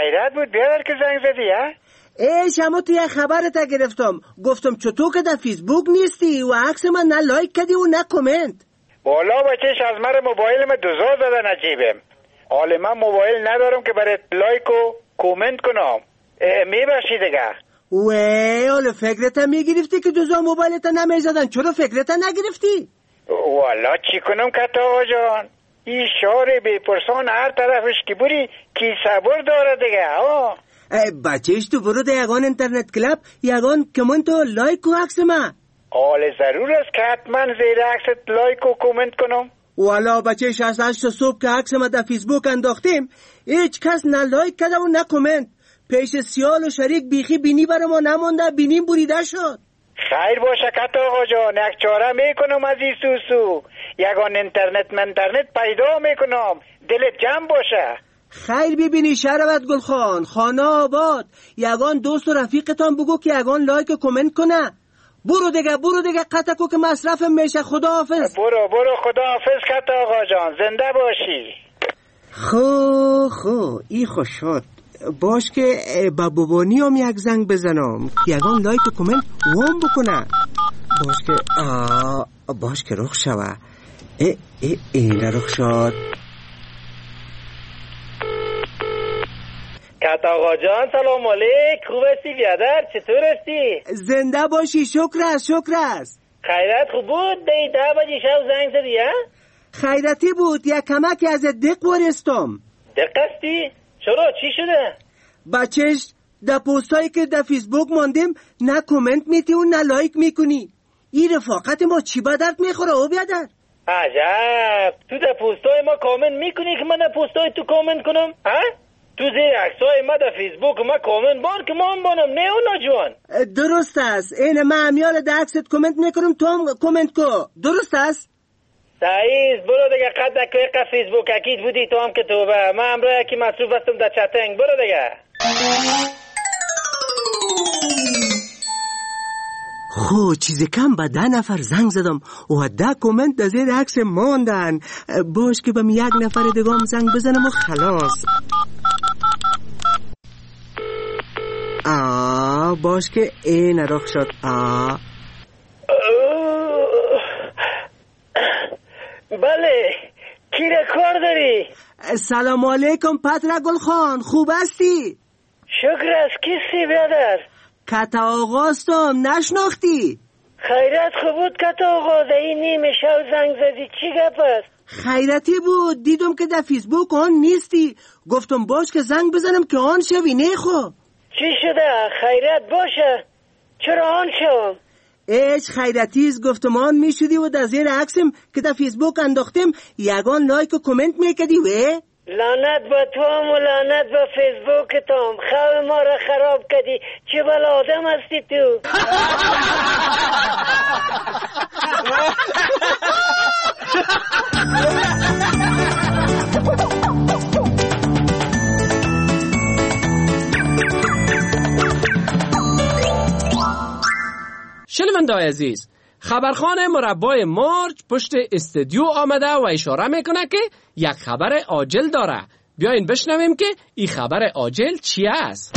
خیرت بود بیادر که زنگ زدی ها؟ شما توی خبرت گرفتم، گفتم چطور که در فیسبوک نیستی و عکس من نه لایک کردی و نه کامنت. والا بچهش از من موبایل من دوزار دادن عجیبم. حالا من موبایل ندارم که برای لایک و کومنت کنم. میباشی دیگه. حالا فکرت میگرفتی که دوزار موبایلت نمیزدن، چرا فکرت نگرفتی؟ والا چی کنم کتا آقا جان؟ این شهر بی پرسان هر طرفش که بوری کی صبر داره دیگه. بچهش تو برو در یگان اینترنت کلاب یگان کامنت و لایک و عکس من. حالا ضرور است که حتما زیر عکست لایک و کومنت کنم. والا بچهش از 8 صبح که عکس ما در فیسبوک انداختیم هیچ کس نه لایک کرده و نه کامنت. پیش سیال و شریک بیخی بینی برای ما نمونده، بینیم بریده شد. خیر باشه کتا آقا جان، یک چاره میکنم از این سوسو. یگان اینترنت پیدا میکنم، دلت جمع باشه. خیر ببینی شربت گلخان، خانه آباد. یگان دوست و رفیقتان بگو که یگان لایک و کامنت کنه. برو دیگه قطعکو که مصرفم میشه. خدا حافظ. برو خدا حافظ کتا آقا جان، زنده باشی. خو ای خوش شد. باش که با بابانی هم یک زنگ بزنم یگان لایک و کامنت وام بکنه. باش که رخ شوه. این رخ شد. کتا آقا جان سلام علیک، خوب هستی بیادر؟ چطور هستی؟ زنده باشی. شکر است. خیرت خوب بود؟ 10 بجه شب زنگ زدی ها؟ خیرتی بود، یک کمکی از دق ورستم. دق هستی؟ چرا چی شده؟ بچهش در پوستایی که در فیسبوک ماندیم نه کامنت میتی و نه لایک میکنی. این رفاقت ما چی به درد میخوره او بیادر؟ عجب، تو در پوستای ما کامنت میکنی که من در پوستای تو کامنت کنم؟ ها؟ تو زیر عکسای ما در فیسبوک ما کامنت بان که من بانم، نه اونا جوان. درست است. این من امیال در عکست کامنت میکنم تو هم کامنت کو. درست است؟ سعیز برو دیگه قد که فیسبوک اکید بودی تو هم که تو به من امروز یکی مصروف هستم در چتنگ. برو دیگه. چیز کم به 10 نفر زنگ زدم و 10 کامنت در زیر عکس ماندن. باش که بهم 1 نفر دیگه هم زنگ بزنم و خلاص. باش که این رخ شد. بله کی را کار داری؟ سلام علیکم پتر گلخان، خوب هستی؟ شکر است. کیستی بیادر؟ کتا آقاستم، نشناختی؟ خیرت خوب بود کتا آقا، در این نیمه شب زنگ زدی، چی گپ است؟ خیرتی بود، دیدم که در فیسبوک آن نیستی، گفتم باش که زنگ بزنم که آن شوی. نخو چی شده؟ خیرت باشه، چرا آن شوم؟ خیرتیز گفتم آن میشدی و در زیر عکسم که در فیسبوک انداختم یگان لایک و کامنت میکردی. لعنت با تو هم و لعنت با فیسبوک تو هم، خواب ما را خراب کردی. چه بلا آدم هستی تو؟ شنونده‌های عزیز، خبرخوان مربای مرج پشت استودیو آمده و اشاره میکنه که یک خبر عاجل داره. بیاین بشنویم که این خبر عاجل چی است.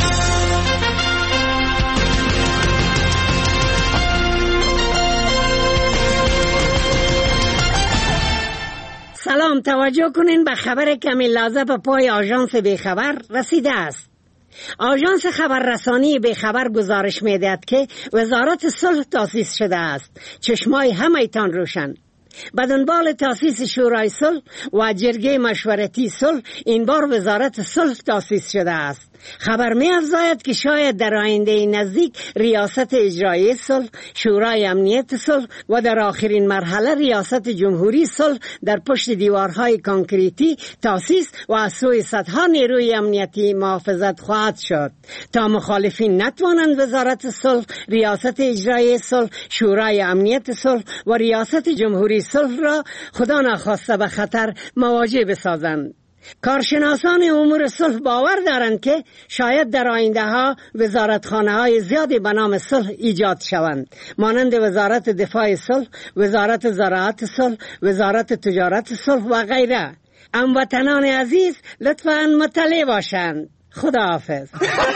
سلام، توجه کنین به خبر کمی لازم به پای آژانس بیخبر رسیده است. آژانس خبررسانی بیخبر گزارش می‌دهد که وزارت صلح تأسیس شده است. چشمای همه‌تان روشن. به دنبال تأسیس شورای صلح و جرگه مشورتی صلح این بار وزارت صلح تأسیس شده است. خبر می‌افزاید که شاید در آینده نزدیک ریاست اجرایی صلح، شورای امنیت صلح و در آخرین مرحله ریاست جمهوری صلح در پشت دیوارهای کانکریتی تأسیس و از سوی صدها نیروی امنیتی محافظت خواهد شد تا مخالفین نتوانند وزارت صلح، ریاست اجرایی صلح، شورای امنیت صلح و ریاست جمهوری صلح را خدا نخواسته به خطر مواجه بسازند. کارشناسان امور صلح باور دارند که شاید در آینده ها وزارتخانه های زیادی به نام صلح ایجاد شوند، مانند وزارت دفاع صلح، وزارت زراعت صلح، وزارت تجارت صلح و غیره. هموطنان عزیز لطفاً مطلع باشند. خدا حافظ.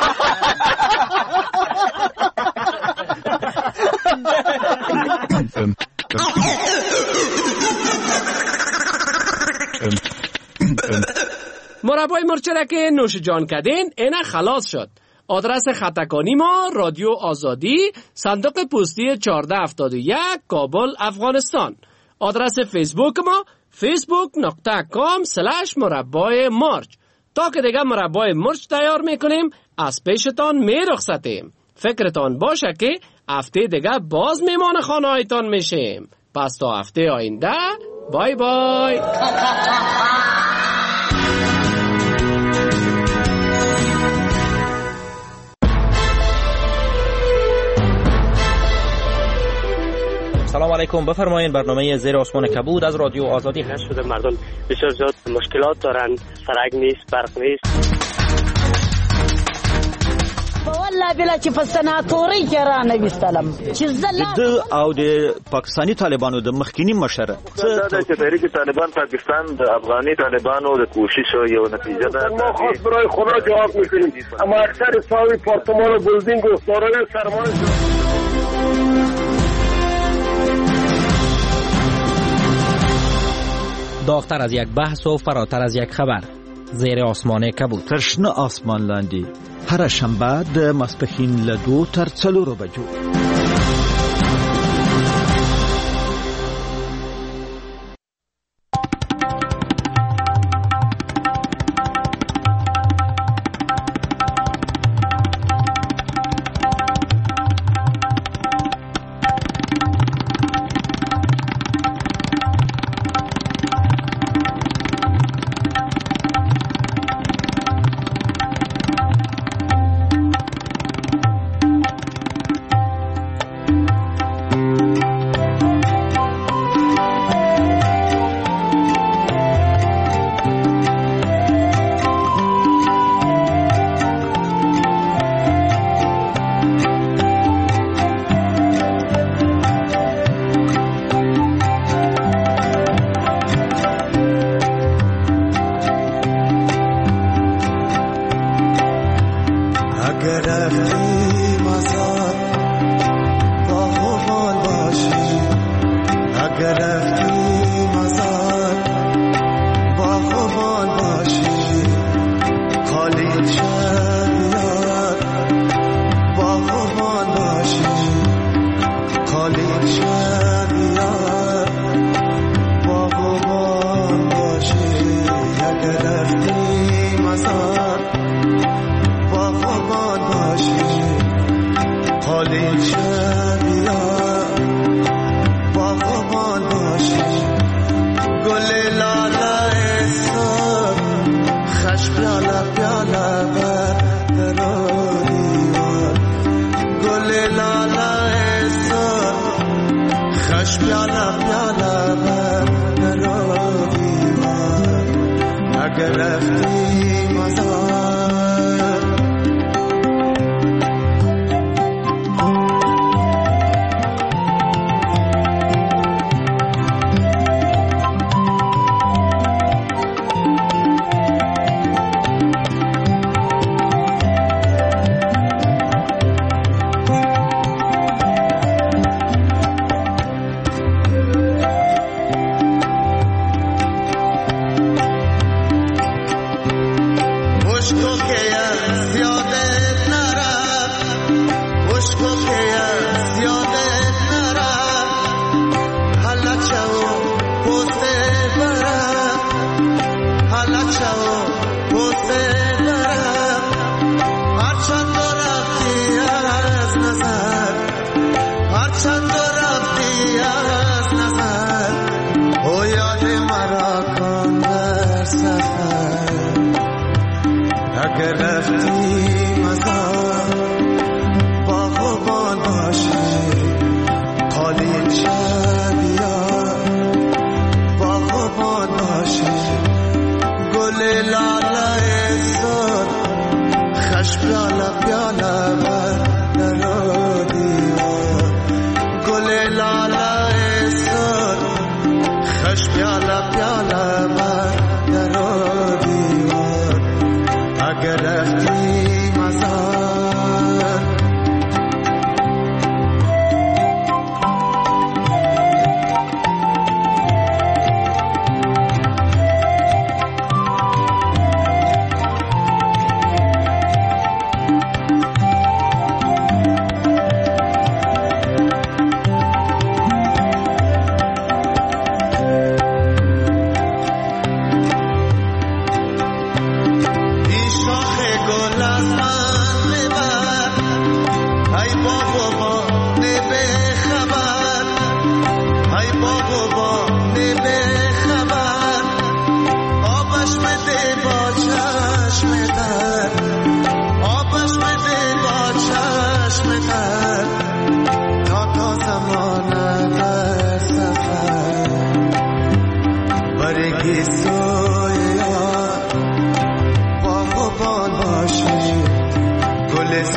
مربای مرچ که نوش جان کردین اینا خلاص شد. آدرس خطکانی ما رادیو آزادی، صندوق پستی 1471 کابل افغانستان. آدرس فیسبوک ما facebook.com/مربای مرچ. تا که دیگه مربای مرچ تیار میکنیم از پیشتان میرخصتیم. فکرتان باشه که هفته دیگه باز میمان خانهایتان میشیم. پس تا هفته آینده بای بای. سلام علیکم، بفرمایید. برنامه زیر آسمان کبود از رادیو آزادی هست. شده مردم بسیار زیاد مشکلات دارن، سرک نیست، برق نیست. والله بلا چې په سناتوري کې را نویستلم چې د او د پاکستانی طالبانو د مخکینی مشر دا چې تحریک طالبان پاکستان د افغاني طالبانو د کوشش یو نتیجه ده. ما خاص برای خدا جواب میکنیم، اما اکثر ساوی پارتمان و بلدینگ و دارای سرمایه داغتر از یک بحث و فراتر از یک خبر. زیر آسمان کبود. ترشنه آسمان لاندی. هر شنبه د ماسپښین له 2 تر 4 بجو. Agar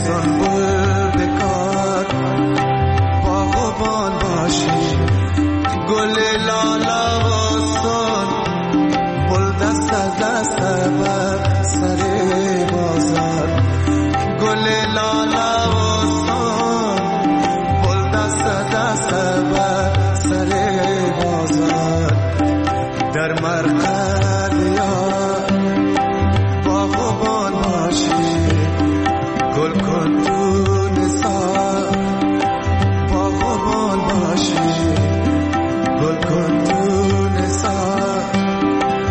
سنبل بکار باغبان باشی گل لالا و سن بل دست دست بر سر بازار گل لالا و سن بل دست دست بر سر بازار در مرقد یار باغبان باشی گل کن تو نثار باغبان باشی گل کن تو نثار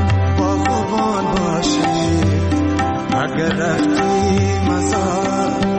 باغبان باشی اگر رفتی مزار